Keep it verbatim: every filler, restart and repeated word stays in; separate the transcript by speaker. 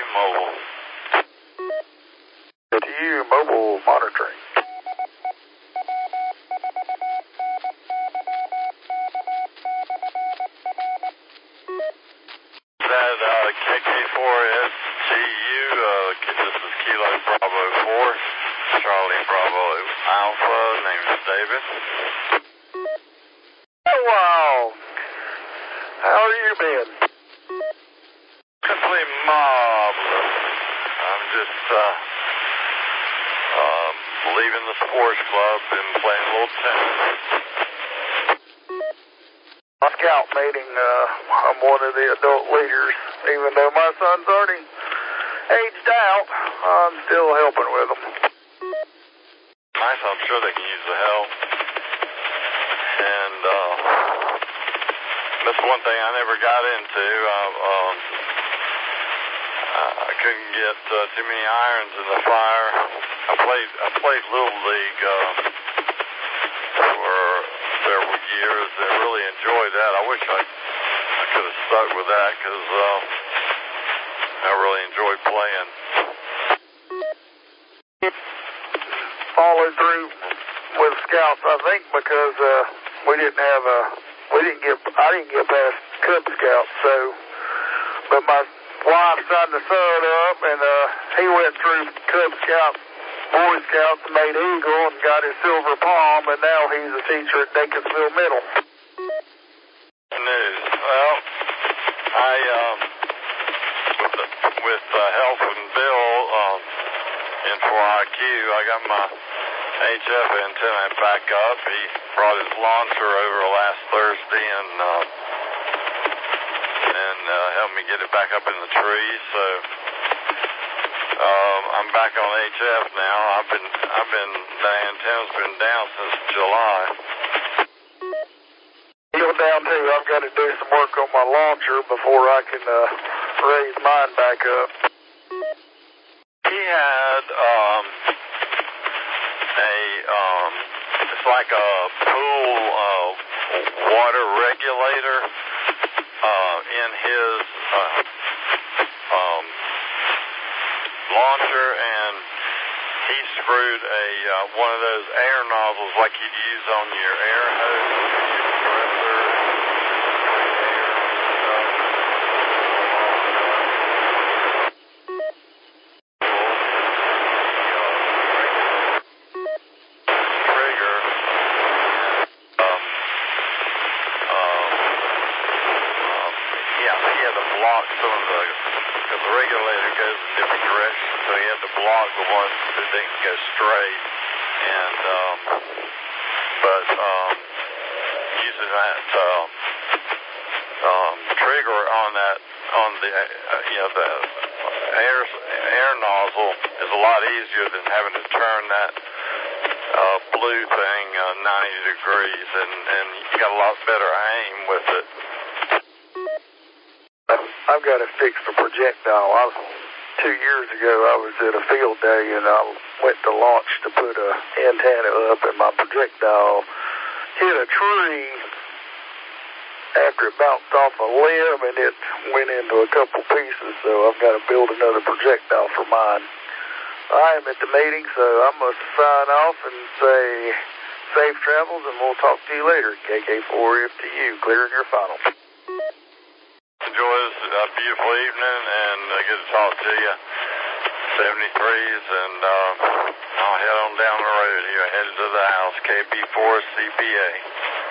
Speaker 1: mobile.
Speaker 2: To you, mobile monitoring.
Speaker 1: That uh, K K four S T U, uh, this is Kilo Bravo four, Charlie Bravo Alpha, name is David.
Speaker 2: Oh, wow. How have you been?
Speaker 1: Simply marvelous. I'm just uh, um, leaving the sports club and playing a little tennis.
Speaker 2: My scout meeting, uh, I'm one of the adult leaders. Even though my son's already aged out, I'm still helping with them.
Speaker 1: Nice, I'm sure they can use the help. And uh, that's one thing I never got into. Uh, um, I couldn't get uh, too many irons in the fire. I played I played Little League uh, for several years and really enjoyed that. I wish I, I could have stuck with that because uh, I really enjoyed playing.
Speaker 2: Followed through with scouts, I think, because uh, we didn't have a, we didn't get, I didn't get past Cub Scouts, so, but my wife signed the son up, and uh, he went through Cub Scouts, Boy Scouts, and made Eagle, and got his silver palm, and now he's a teacher at Daconsville Middle.
Speaker 1: News. Well, I, um, with, the, with uh, help from Bill, um, in four I Q, I got my H F antenna back up. He brought his launcher over last Thursday and, uh, and uh, helped me get it back up in the tree, so um, I'm back on H F now. I've been, I've been, the antenna's been down since July.
Speaker 2: You're down too. I've got to do some work on my launcher before I can uh, raise mine back up.
Speaker 1: He had um, a, um, it's like a pool uh, water regulator uh, in his uh, um, launcher, and he screwed a uh, one of those air nozzles like you'd use on your air hose, your compressor, air stuff. Trigger. Um, um, um, yeah, he had to block some of the, because the regulator goes in different directions, so he had to block the ones that didn't go straight. And, um, but, um, using that, um, um, trigger on that, on the, uh, you know, the air, air nozzle is a lot easier than having to turn that, uh, blue thing, uh, ninety degrees, and, and you got a lot better aim with it.
Speaker 2: I've got to fix the projectile. I was, two years ago, I was at a field day, and I went to launch to put a antenna up, and my projectile hit a tree after it bounced off a limb, and it went into a couple pieces, so I've got to build another projectile for mine. I am at the meeting, so I must sign off and say safe travels, and we'll talk to you later. K K four F T U, clearing your final.
Speaker 1: Enjoy this uh, beautiful evening, and uh, good to talk to you. seventy-threes, and uh, I'll head on down the road here, headed to the house, K B four C P A.